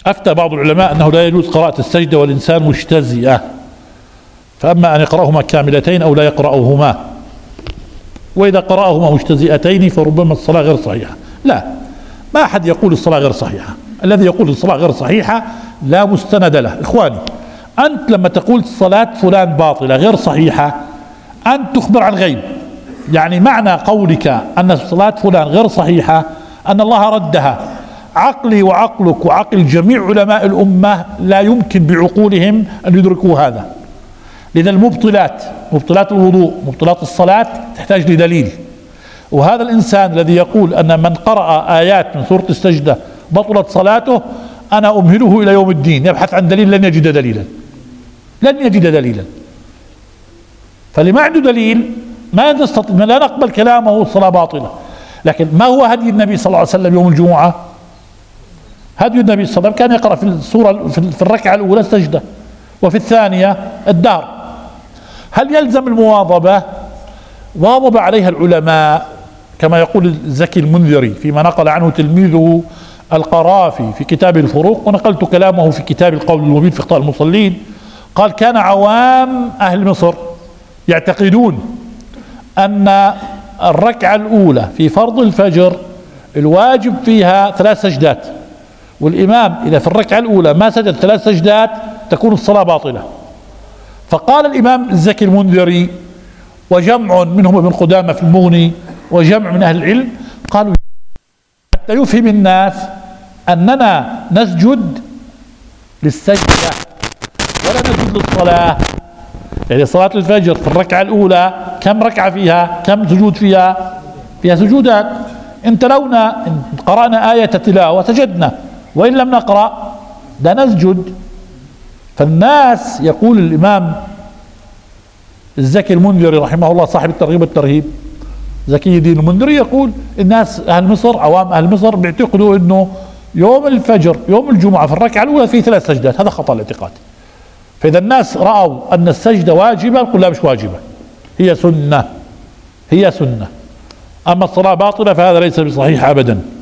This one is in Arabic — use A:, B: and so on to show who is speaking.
A: أفتى بعض العلماء أنه لا يجوز قراءة السجدة والإنسان مجتزئة، فأما أن يقرأهما كاملتين أو لا يقرأهما، وإذا قرأهما مجتزئتين فربما الصلاة غير صحيحة. لا، ما أحد يقول الصلاة غير صحيحة. الذي يقول الصلاة غير صحيحة لا مستند له. إخواني، أنت لما تقول صلاة فلان باطلة غير صحيحة أنت تخبر عن غيب، يعني معنى قولك أن صلاة فلان غير صحيحة أن الله ردها. عقلي وعقلك وعقل جميع علماء الأمة لا يمكن بعقولهم أن يدركوا هذا، لأن المبطلات، مبطلات الوضوء، مبطلات الصلاة تحتاج لدليل. وهذا الإنسان الذي يقول أن من قرأ آيات من سورة السجدة بطلت صلاته، أنا أمهله إلى يوم الدين يبحث عن دليل، لن يجد دليلا، لن يجد دليلا. فلما عنده دليل ما نستطيع، لا نقبل كلامه الصلاة باطلة. لكن ما هو هدي النبي صلى الله عليه وسلم يوم الجمعة؟ هدي النبي صلى الله عليه وسلم كان يقرأ في السورة في الركعة الأولى السجدة، وفي الثانية الدهر. هل يلزم المواظبة؟ واظب عليها العلماء كما يقول الزكي المنذري فيما نقل عنه تلميذه القرافي في كتاب الفروق، ونقلت كلامه في كتاب القول المبين في اخطاء المصلين. قال: كان عوام أهل مصر يعتقدون أن الركعة الأولى في فرض الفجر الواجب فيها 3 سجدات، والإمام إذا في الركعة الأولى ما سجد 3 سجدات تكون الصلاة باطلة. فقال الإمام الزكي المنذري وجمع منهم ابن قدامة في المغني وجمع من أهل العلم قالوا حتى يفهم الناس أننا نسجد للسجدة ولا نسجد للصلاة. يعني صلاة الفجر في الركعة الأولى كم ركعة فيها؟ كم سجود فيها؟ فيها سجودات. إن تلونا إن قرأنا آية تلاوة سجدنا، وإن لم نقرأ لا نسجد. فالناس، يقول الإمام الزكي المنذري رحمه الله صاحب الترغيب والترهيب، زكي الدين المنذري، يقول الناس أهل مصر، عوام أهل مصر بيعتقدوا إنه يوم الفجر يوم الجمعة في الركعة الأولى فيه 3 سجدات. هذا خطأ الاعتقاد. فإذا الناس رأوا أن السجدة واجبة نقول لا، مش واجبة، هي سنة، هي سنة. أما الصلاة باطلة فهذا ليس بصحيح أبدا.